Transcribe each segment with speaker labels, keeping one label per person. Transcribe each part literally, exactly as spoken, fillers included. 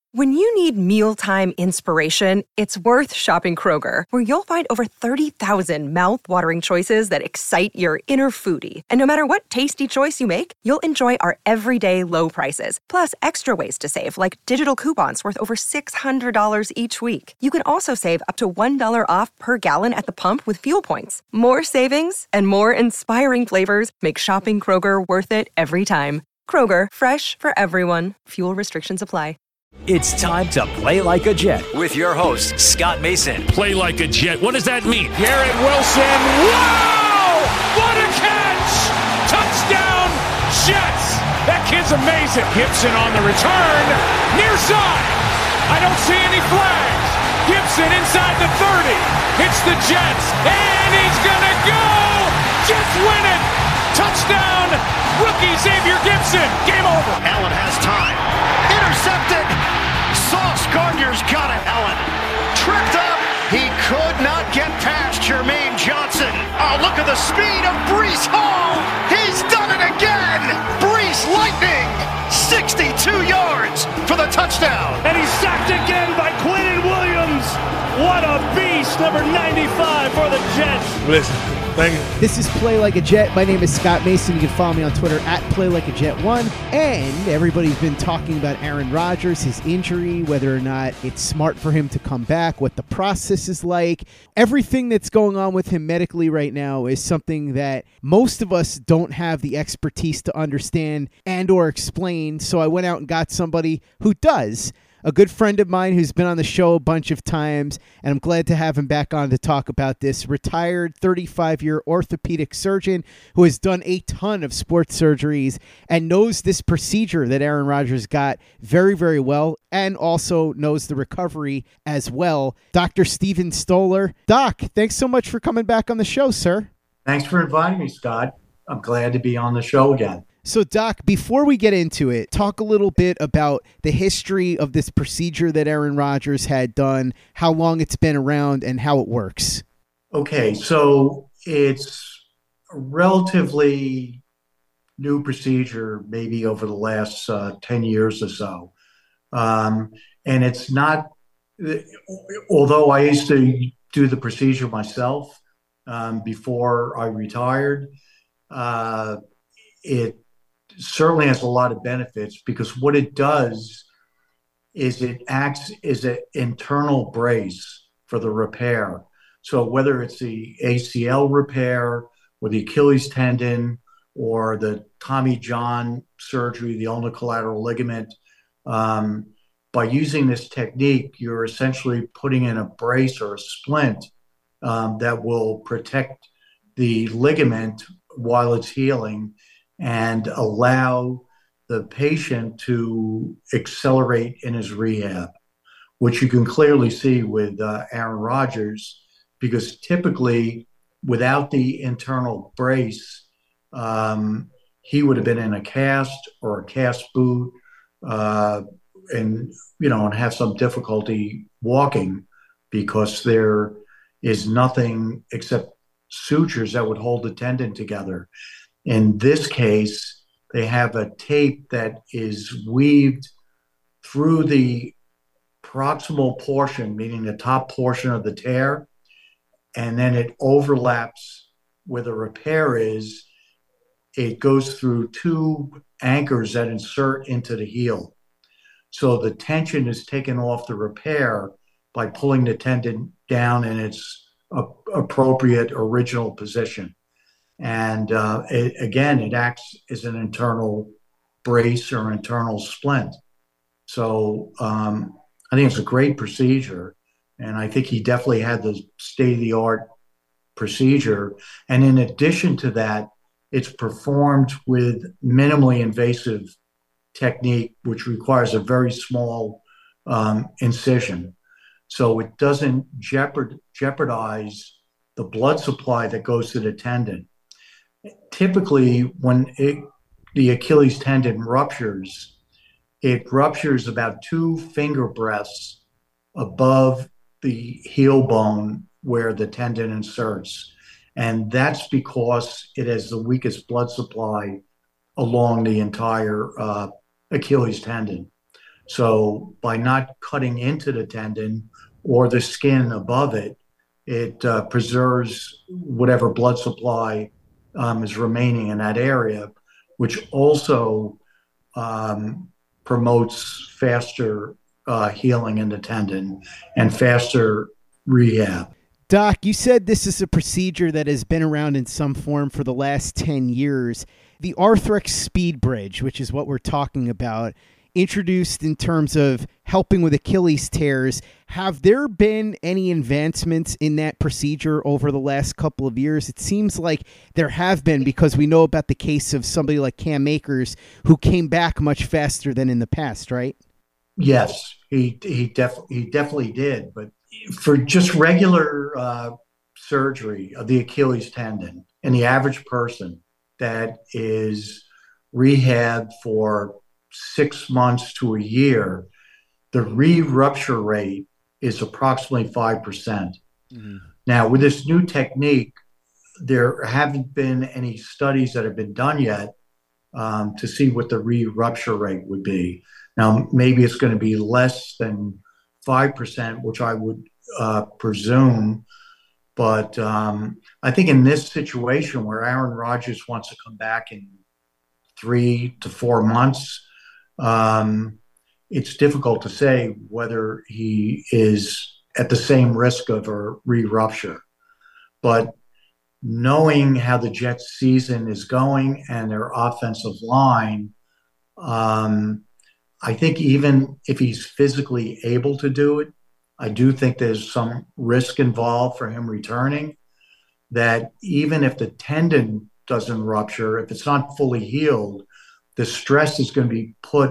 Speaker 1: When you need mealtime inspiration, it's worth shopping Kroger, where you'll find over thirty thousand mouth-watering choices that excite your inner foodie. And no matter what tasty choice you make, you'll enjoy our everyday low prices, plus extra ways to save, like digital coupons worth over six hundred dollars each week. You can also save up to one dollar off per gallon at the pump with fuel points. More savings and more inspiring flavors make shopping Kroger worth it every time. Kroger, fresh for everyone. Fuel restrictions apply.
Speaker 2: It's time to play like a Jet with your host, Scott Mason.
Speaker 3: Play like a Jet. What does that mean? Garrett Wilson. Wow! What a catch! Touchdown, Jets! That kid's amazing. Gibson on the return. Near side. I don't see any flags. Gibson inside the thirty. Hits the Jets. And he's going to go! Jets win it! Touchdown! Rookie Xavier Gibson. Game over.
Speaker 4: Allen has time. Intercepted. Sauce Gardner's got it. Allen tripped up. He could not get past Jermaine Johnson. Oh, look at the speed of Breece Hall. He's done it again. Breece Lightning. sixty-two yards for the touchdown.
Speaker 5: And he's sacked again by Quinnen Williams. What a beast. Number ninety-five for the Jets.
Speaker 3: Listen. Thank you.
Speaker 6: This is Play Like a Jet. My name is Scott Mason. You can follow me on Twitter at Play Like a Jet one. And everybody's been talking about Aaron Rodgers, his injury, whether or not it's smart for him to come back, what the process is like. Everything that's going on with him medically right now is something that most of us don't have the expertise to understand and or explain. So I went out and got somebody who does. A good friend of mine who's been on the show a bunch of times, and I'm glad to have him back on to talk about this. Retired thirty-five-year orthopedic surgeon who has done a ton of sports surgeries and knows this procedure that Aaron Rodgers got very, very well, and also knows the recovery as well. Doctor Stephen Stoller. Doc, thanks so much for coming back on the show, sir.
Speaker 7: Thanks for inviting me, Scott. I'm glad to be on the show again.
Speaker 6: So, Doc, before we get into it, talk a little bit about the history of this procedure that Aaron Rodgers had done, how long it's been around, and how it works.
Speaker 7: Okay, so it's a relatively new procedure, maybe over the last uh, ten years or so. Um, and it's not, although I used to do the procedure myself um, before I retired, uh, it certainly has a lot of benefits, because what it does is it acts as an internal brace for the repair. So whether it's the A C L repair or the Achilles tendon or the Tommy John surgery, the ulnar collateral ligament, um, by using this technique, you're essentially putting in a brace or a splint um, that will protect the ligament while it's healing and allow the patient to accelerate in his rehab, which you can clearly see with uh, Aaron Rodgers, because typically without the internal brace, um, he would have been in a cast or a cast boot uh, and, you know, and have some difficulty walking, because there is nothing except sutures that would hold the tendon together. In this case, they have a tape that is weaved through the proximal portion, meaning the top portion of the tear, and then it overlaps where the repair is. It goes through two anchors that insert into the heel. So the tension is taken off the repair by pulling the tendon down in its a- appropriate original position. And uh, it, again, it acts as an internal brace or internal splint. So um, I think it's a great procedure. And I think he definitely had the state-of-the-art procedure. And in addition to that, it's performed with minimally invasive technique, which requires a very small um, incision. So it doesn't jeopard, jeopardize the blood supply that goes to the tendon. Typically, when it, the Achilles tendon ruptures, it ruptures about two finger breadths above the heel bone where the tendon inserts. And that's because it has the weakest blood supply along the entire uh, Achilles tendon. So by not cutting into the tendon or the skin above it, it uh, preserves whatever blood supply um, is remaining in that area, which also um, promotes faster uh, healing in the tendon and faster rehab.
Speaker 6: Doc, you said this is a procedure that has been around in some form for the last ten years. The Arthrex Speed Bridge, which is what we're talking about, introduced in terms of helping with Achilles tears. Have there been any advancements in that procedure over the last couple of years? It seems like there have been, because we know about the case of somebody like Cam Akers who came back much faster than in the past, right?
Speaker 7: Yes, he he, def- he definitely did. But for just regular uh, surgery of the Achilles tendon, and the average person that is rehab for six months to a year, the re-rupture rate is approximately five percent. Mm-hmm. Now, with this new technique, there haven't been any studies that have been done yet um, to see what the re-rupture rate would be. Now, maybe it's going to be less than five percent, which I would uh, presume. But um, I think in this situation where Aaron Rodgers wants to come back in three to four months, um, it's difficult to say whether he is at the same risk of a re-rupture. But knowing how the Jets season is going and their offensive line, um, I think even if he's physically able to do it, I do think there's some risk involved for him returning, that even if the tendon doesn't rupture, if it's not fully healed, the stress is going to be put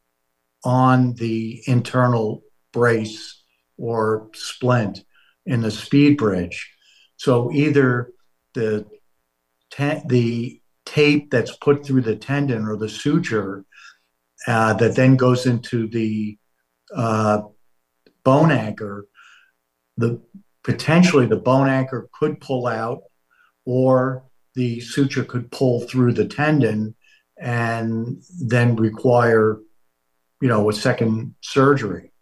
Speaker 7: on the internal brace or splint in the speed bridge. So either the te- the tape that's put through the tendon or the suture uh, that then goes into the uh, bone anchor, the potentially the bone anchor could pull out, or the suture could pull through the tendon and then require, you know, a second surgery.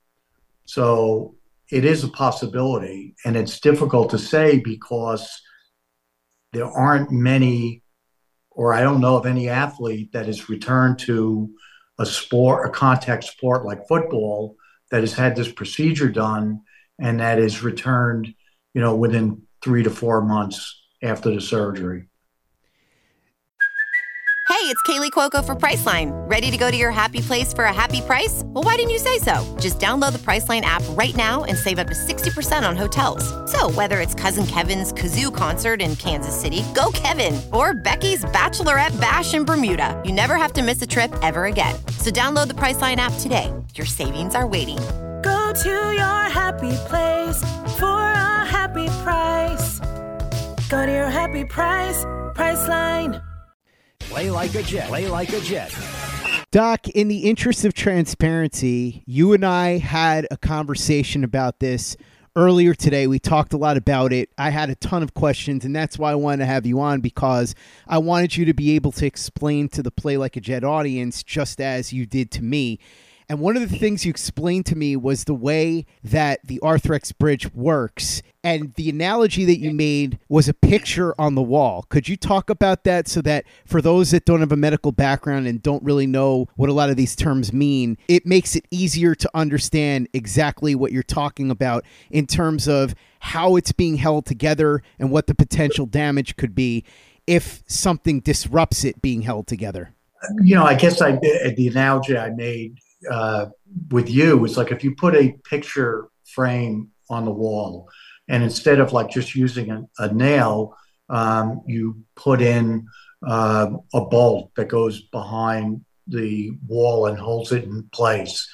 Speaker 7: So it is a possibility, and it's difficult to say because there aren't many, or I don't know of any athlete that has returned to a sport, a contact sport like football, that has had this procedure done and that is returned, you know, within three to four months after the surgery.
Speaker 8: Hey, it's Kaylee Cuoco for Priceline. Ready to go to your happy place for a happy price? Well, why didn't you say so? Just download the Priceline app right now and save up to sixty percent on hotels. So whether it's Cousin Kevin's Kazoo Concert in Kansas City, go Kevin, or Becky's Bachelorette Bash in Bermuda, you never have to miss a trip ever again. So download the Priceline app today. Your savings are waiting.
Speaker 9: Go to your happy place for a happy price. Go to your happy price, Priceline.
Speaker 2: Play like a Jet. Play like a Jet.
Speaker 6: Doc, in the interest of transparency, you and I had a conversation about this earlier today. We talked a lot about it. I had a ton of questions, and that's why I wanted to have you on, because I wanted you to be able to explain to the Play Like a Jet audience just as you did to me. And one of the things you explained to me was the way that the Arthrex bridge works. And the analogy that you made was a picture on the wall. Could you talk about that so that for those that don't have a medical background and don't really know what a lot of these terms mean, it makes it easier to understand exactly what you're talking about in terms of how it's being held together and what the potential damage could be if something disrupts it being held together?
Speaker 7: You know, I guess I the analogy I made uh, with you is like if you put a picture frame on the wall, and instead of like just using a, a nail, um, you put in uh, a bolt that goes behind the wall and holds it in place,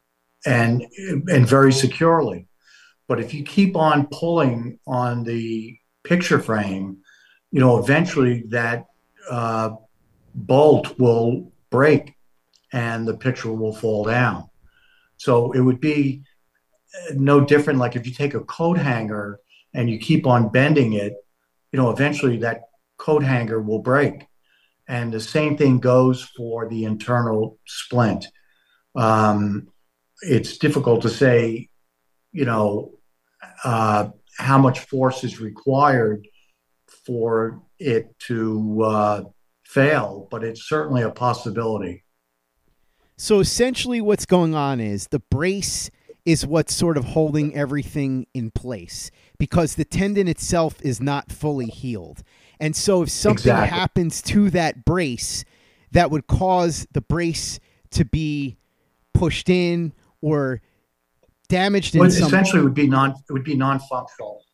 Speaker 7: and and very securely. But if you keep on pulling on the picture frame, you know, eventually that uh, bolt will break and the picture will fall down. So it would be no different. Like if you take a coat hanger and you keep on bending it, you know, eventually that coat hanger will break. And the same thing goes for the internal splint. um, it's difficult to say, you know, uh, how much force is required for it to uh, fail, but it's certainly a possibility.
Speaker 6: So essentially what's going on is the brace is what's sort of holding everything in place because the tendon itself is not fully healed. And so if something
Speaker 7: exactly.
Speaker 6: happens to that brace that would cause the brace to be pushed in or damaged
Speaker 7: well,
Speaker 6: in some...
Speaker 7: essentially it would be non it would be non-functional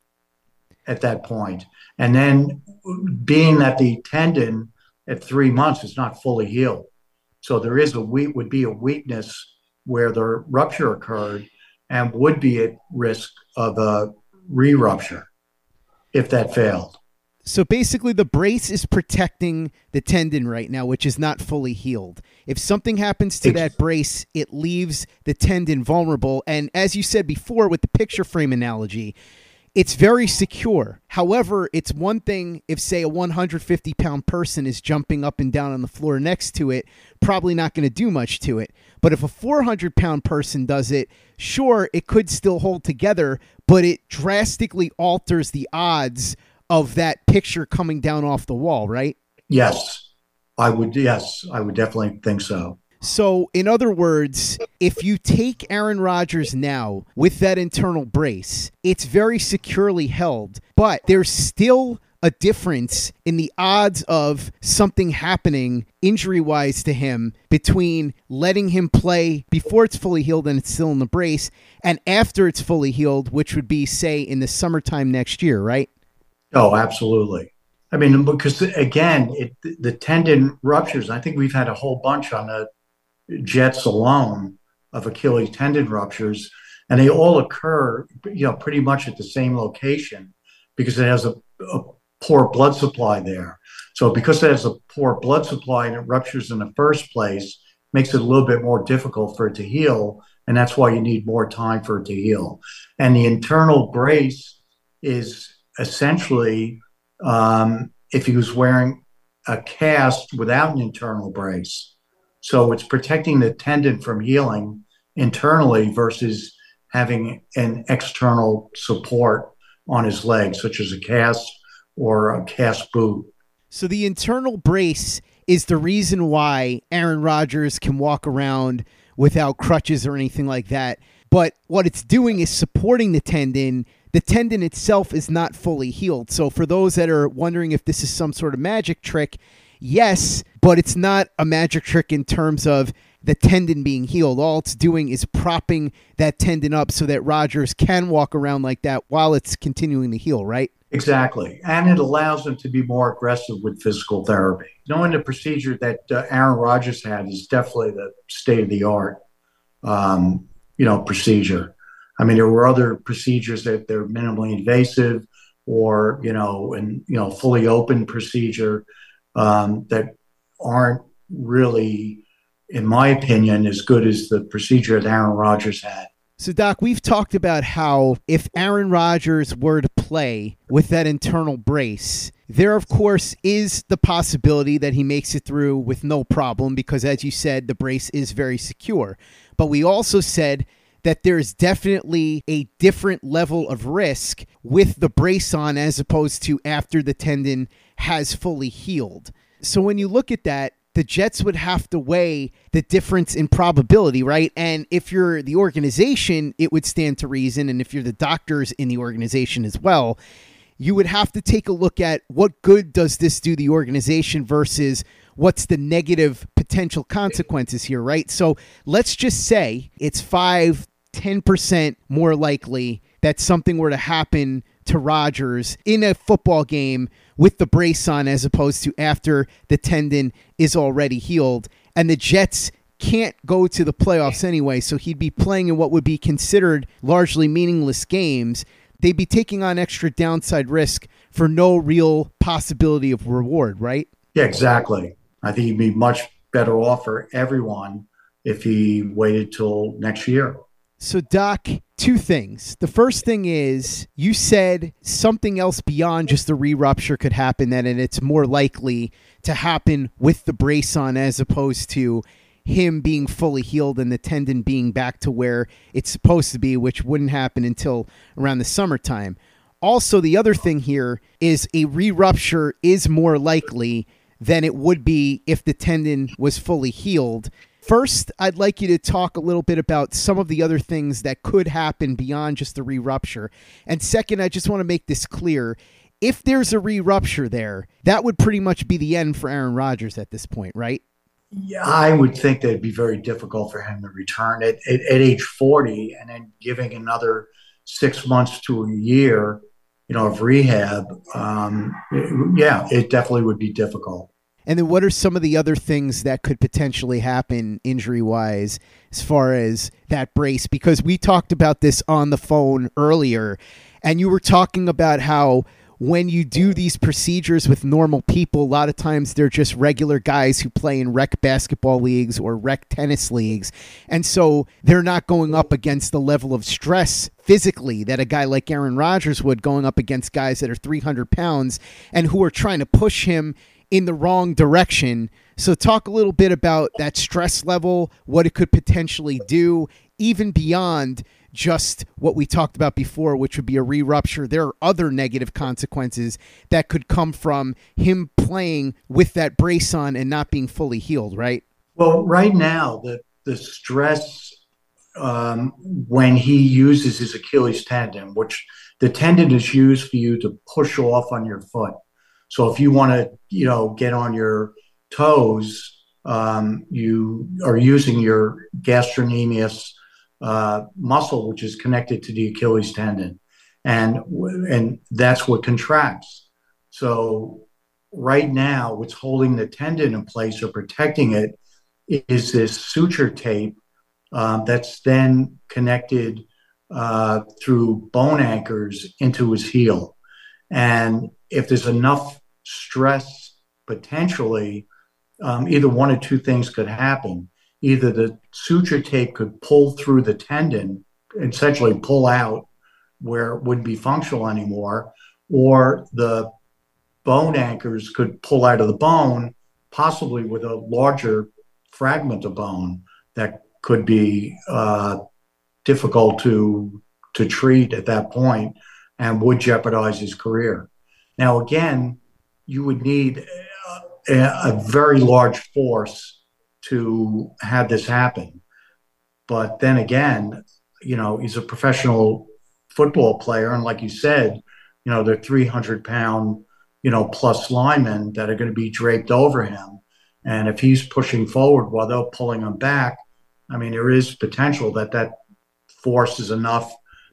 Speaker 7: at that point. And then being that the tendon at three months is not fully healed. So there is a weak would be a weakness where the rupture occurred and would be at risk of a re-rupture if that failed.
Speaker 6: So basically the brace is protecting the tendon right now, which is not fully healed. If something happens to that brace, it leaves the tendon vulnerable. And as you said before with the picture frame analogy, it's very secure. However, it's one thing if, say, a one hundred fifty pound person is jumping up and down on the floor next to it, probably not going to do much to it. But if a four hundred pound person does it, sure, it could still hold together, but it drastically alters the odds of that picture coming down off the wall, right?
Speaker 7: Yes, I would. Yes, I would definitely think so.
Speaker 6: So, in other words, if you take Aaron Rodgers now with that internal brace, it's very securely held, but there's still a difference in the odds of something happening injury-wise to him between letting him play before it's fully healed and it's still in the brace and after it's fully healed, which would be, say, in the summertime next year, right?
Speaker 7: Oh, absolutely. I mean, because, again, it, the tendon ruptures, I think we've had a whole bunch on the Jets alone of Achilles tendon ruptures, and they all occur, you know, pretty much at the same location because it has a, a poor blood supply there. So because it has a poor blood supply and it ruptures in the first place, makes it a little bit more difficult for it to heal, and that's why you need more time for it to heal. And the internal brace is essentially, um, if he was wearing a cast without an internal brace. So it's protecting the tendon from healing internally versus having an external support on his leg, such as a cast or a cast boot.
Speaker 6: So the internal brace is the reason why Aaron Rodgers can walk around without crutches or anything like that. But what it's doing is supporting the tendon. The tendon itself is not fully healed. So for those that are wondering if this is some sort of magic trick, yes, but it's not a magic trick in terms of the tendon being healed. All it's doing is propping that tendon up so that Rodgers can walk around like that while it's continuing to heal, right?
Speaker 7: Exactly. And it allows him to be more aggressive with physical therapy. Knowing the procedure that uh, Aaron Rodgers had is definitely the state-of-the-art, um, you know, procedure. I mean, there were other procedures that they're minimally invasive or, you know, and, you know, fully open procedure um, that aren't really, in my opinion, as good as the procedure that Aaron Rodgers had.
Speaker 6: So, Doc, we've talked about how if Aaron Rodgers were to play with that internal brace, there, of course, is the possibility that he makes it through with no problem because, as you said, the brace is very secure. But we also said that there's definitely a different level of risk with the brace on as opposed to after the tendon has fully healed. So when you look at that, the Jets would have to weigh the difference in probability, right? And if you're the organization, it would stand to reason. And if you're the doctors in the organization as well, you would have to take a look at what good does this do the organization versus what's the negative potential consequences here, right? So let's just say it's five, ten percent more likely that something were to happen to Rodgers in a football game with the brace on as opposed to after the tendon is already healed. And the Jets can't go to the playoffs anyway, so he'd be playing in what would be considered largely meaningless games. They'd be taking on extra downside risk for no real possibility of reward, right?
Speaker 7: Yeah, exactly. I think he'd be much better off for everyone if he waited till next year.
Speaker 6: So, Doc, two things. The first thing is you said something else beyond just the re-rupture could happen, that and it's more likely to happen with the brace on as opposed to him being fully healed and the tendon being back to where it's supposed to be, which wouldn't happen until around the summertime. Also, the other thing here is a re-rupture is more likely than it would be if the tendon was fully healed. First, I'd like you to talk a little bit about some of the other things that could happen beyond just the re-rupture. And second, I just want to make this clear. If there's a re-rupture there, that would pretty much be the end for Aaron Rodgers at this point, right?
Speaker 7: Yeah, I would think that it'd be very difficult for him to return at, at, at age forty, and then giving another six months to a year, you know, of rehab. Um, yeah, it definitely would be difficult.
Speaker 6: And then what are some of the other things that could potentially happen injury-wise as far as that brace? Because we talked about this on the phone earlier, and you were talking about how when you do these procedures with normal people, a lot of times they're just regular guys who play in rec basketball leagues or rec tennis leagues. And so they're not going up against the level of stress physically that a guy like Aaron Rodgers would, going up against guys that are three hundred pounds and who are trying to push him in the wrong direction. So talk a little bit about that stress level, what it could potentially do, even beyond just what we talked about before, which would be a re-rupture. There are other negative consequences that could come from him playing with that brace on and not being fully healed, right?
Speaker 7: Well, right now, the, the stress um, when he uses his Achilles tendon, which the tendon is used for you to push off on your foot. So if you want to, you know, get on your toes, um, you are using your gastrocnemius uh, muscle, which is connected to the Achilles tendon, and and that's what contracts. So right now, what's holding the tendon in place or protecting it is this suture tape um, that's then connected uh, through bone anchors into his heel. And if there's enough stress, potentially, um, either one or two things could happen. Either the suture tape could pull through the tendon, essentially pull out where it wouldn't be functional anymore, or the bone anchors could pull out of the bone, possibly with a larger fragment of bone that could be uh, difficult to to treat at that point and would jeopardize his career. Now, again, you would need a, a very large force to have this happen. But then again, you know, he's a professional football player. And like you said, you know, they're three hundred pound, you know, plus linemen that are going to be draped over him. And if he's pushing forward while they're pulling him back, I mean, there is potential that that force is enough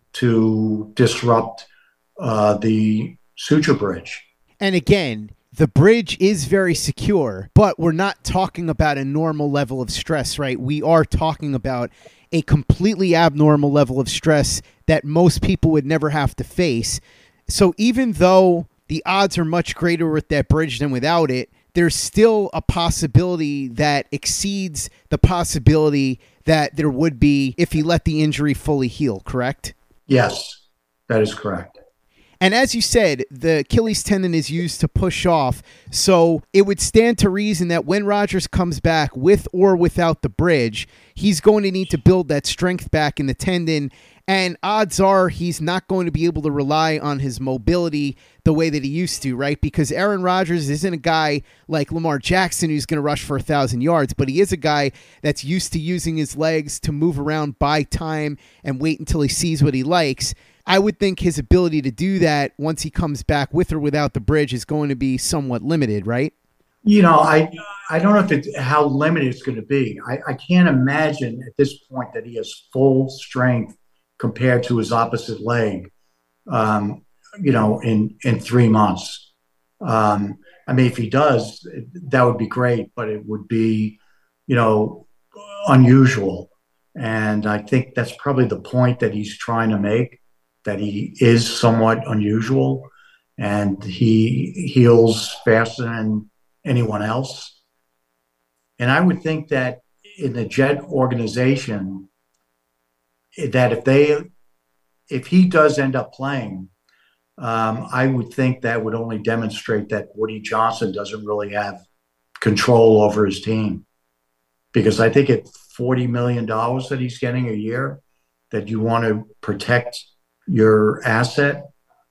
Speaker 7: to disrupt uh, the suture bridge.
Speaker 6: And again, the bridge is very secure, but we're not talking about a normal level of stress, right? We are talking about a completely abnormal level of stress that most people would never have to face. So even though the odds are much greater with that bridge than without it, there's still a possibility that exceeds the possibility that there would be if he let the injury fully heal, correct?
Speaker 7: Yes, that is correct.
Speaker 6: And as you said, the Achilles tendon is used to push off, so it would stand to reason that when Rodgers comes back with or without the bridge, he's going to need to build that strength back in the tendon, and odds are he's not going to be able to rely on his mobility the way that he used to, right? Because Aaron Rodgers isn't a guy like Lamar Jackson who's going to rush for a thousand yards, but he is a guy that's used to using his legs to move around, buy time, and wait until he sees what he likes. I would think his ability to do that once he comes back with or without the bridge is going to be somewhat limited, right?
Speaker 7: You know, I I don't know if it's how limited it's going to be. I, I can't imagine at this point that he has full strength compared to his opposite leg, um, you know, in, in three months. Um, I mean, if he does, that would be great, but it would be, you know, unusual. And I think that's probably the point that he's trying to make, that he is somewhat unusual and he heals faster than anyone else. And I would think that in the Jet organization, that if they, if he does end up playing, um, I would think that would only demonstrate that Woody Johnson doesn't really have control over his team, because I think at forty million dollars that he's getting a year, that you want to protect your asset,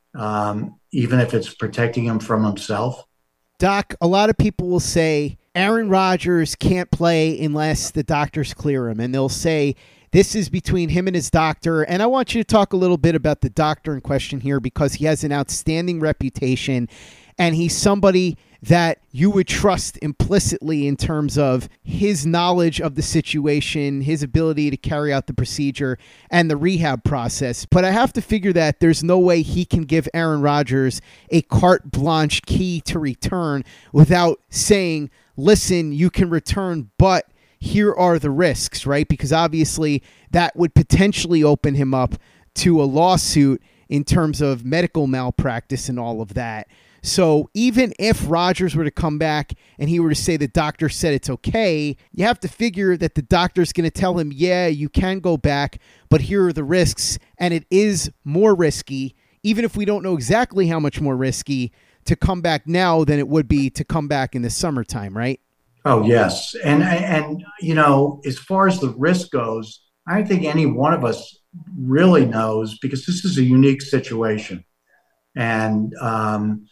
Speaker 7: um, even if it's protecting him from himself.
Speaker 6: Doc, a lot of people will say Aaron Rodgers can't play unless the doctors clear him, and they'll say this is between him and his doctor. And I want you to talk a little bit about the doctor in question here, because he has an outstanding reputation, and he's somebody that you would trust implicitly in terms of his knowledge of the situation, his ability to carry out the procedure, and the rehab process. But I have to figure that there's no way he can give Aaron Rodgers a carte blanche key to return without saying, listen, you can return, but here are the risks, right? Because obviously that would potentially open him up to a lawsuit in terms of medical malpractice and all of that. So even if Rodgers were to come back and he were to say the doctor said it's okay, you have to figure that the doctor's going to tell him, yeah, you can go back, but here are the risks. And it is more risky, even if we don't know exactly how much more risky, to come back now than it would be to come back in the summertime, right?
Speaker 7: Oh, yes. And, and you know, as far as the risk goes, I don't think any one of us really knows, because this is a unique situation. And, um,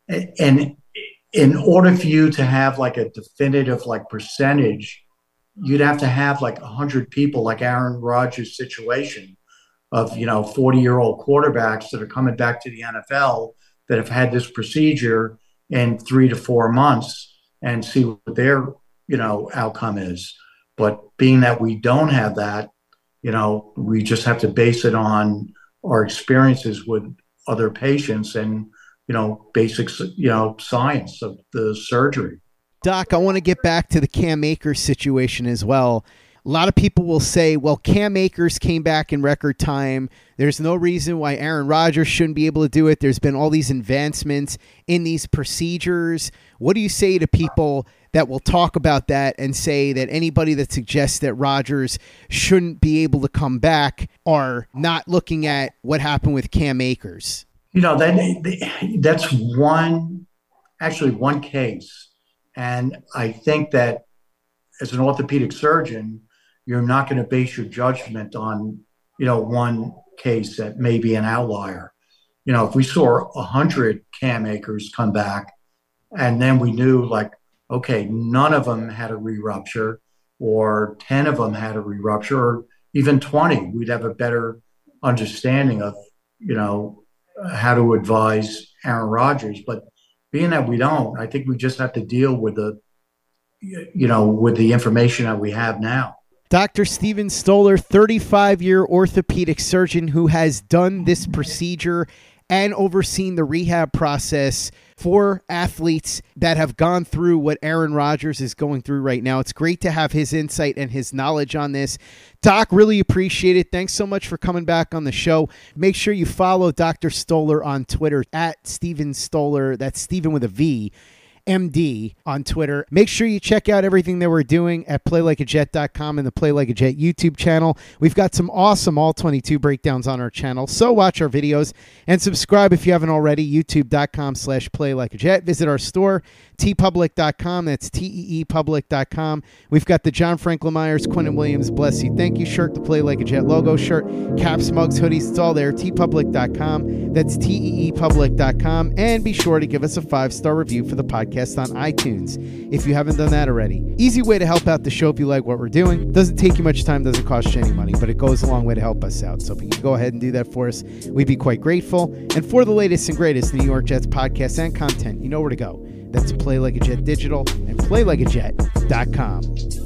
Speaker 7: and in order for you to have like a definitive like percentage, you'd have to have like a hundred people like Aaron Rodgers' situation of, you know, forty year old quarterbacks that are coming back to the N F L that have had this procedure in three to four months and see what their, you know, outcome is. But being that we don't have that, you know, we just have to base it on our experiences with other patients and, you know, basics, you know, science of the surgery.
Speaker 6: Doc, I want to get back to the Cam Akers situation as well. A lot of people will say, well, Cam Akers came back in record time. There's no reason why Aaron Rodgers shouldn't be able to do it. There's been all these advancements in these procedures. What do you say to people that will talk about that and say that anybody that suggests that Rodgers shouldn't be able to come back are not looking at what happened with Cam Akers?
Speaker 7: You know, that that's one, actually one case. And I think that as an orthopedic surgeon, you're not going to base your judgment on, you know, one case that may be an outlier. You know, if we saw a hundred Cam Akers come back and then we knew like, okay, none of them had a re-rupture, or ten of them had a re-rupture, or even twenty, we'd have a better understanding of, you know, how to advise Aaron Rodgers. But being that we don't, I think we just have to deal with the, you know, with the information that we have now.
Speaker 6: Doctor Stephen Stoller, thirty-five year orthopedic surgeon who has done this procedure and overseen the rehab process for athletes that have gone through what Aaron Rodgers is going through right now. It's great to have his insight and his knowledge on this. Doc, really appreciate it. Thanks so much for coming back on the show. Make sure you follow Doctor Stoller on Twitter at Stephen Stoller. That's Stephen with a V. M D on Twitter. Make sure you check out everything that we're doing at play like a jet dot com and the Play Like a Jet YouTube channel. We've got some awesome all twenty-two breakdowns on our channel, so watch our videos and subscribe if you haven't already. YouTube dot com slash Play Like a Jet. Visit our store, T Public dot com. That's T E E Public dot com. We've got the John Franklin Myers, Quentin Williams, Bless You, Thank You shirt, the Play Like a Jet logo shirt, caps, mugs, hoodies. It's all there. T Public dot com. That's T E E Public dot com. And be sure to give us a five-star review for the podcast on iTunes if you haven't done that already. Easy way to help out the show if you like what we're doing. Doesn't take you much time, doesn't cost you any money, but it goes a long way to help us out. So if you can go ahead and do that for us, we'd be quite grateful. And for the latest and greatest New York Jets podcasts and content, you know where to go. That's Play Like a Jet Digital and play like a jet dot com.